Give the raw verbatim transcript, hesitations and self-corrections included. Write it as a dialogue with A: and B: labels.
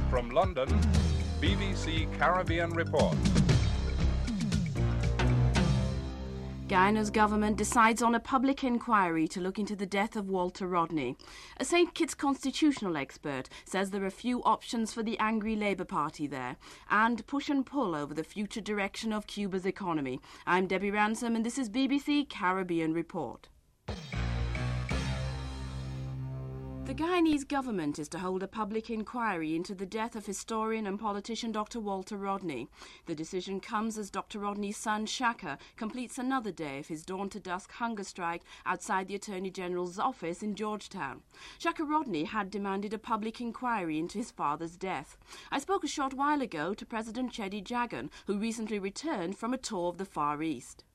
A: From London, B B C Caribbean Report.
B: Guyana's government decides on a public inquiry to look into the death of Walter Rodney. A Saint Kitts constitutional expert says there are few options for the angry Labour Party there, and push and pull over the future direction of Cuba's economy. I'm Debbie Ransom and this is B B C Caribbean Report. The Guyanese government is to hold a public inquiry into the death of historian and politician Doctor Walter Rodney. The decision comes as Doctor Rodney's son Shaka completes another day of his dawn-to-dusk hunger strike outside the Attorney General's office in Georgetown. Shaka Rodney had demanded a public inquiry into his father's death. I spoke a short while ago to President Cheddi Jagan, who recently returned from a tour of the Far East.